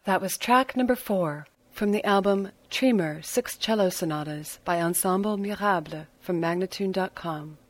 That was track number 4 from the album Tremor 6 Cello Sonatas by Ensemble Mirable from Magnatune.com.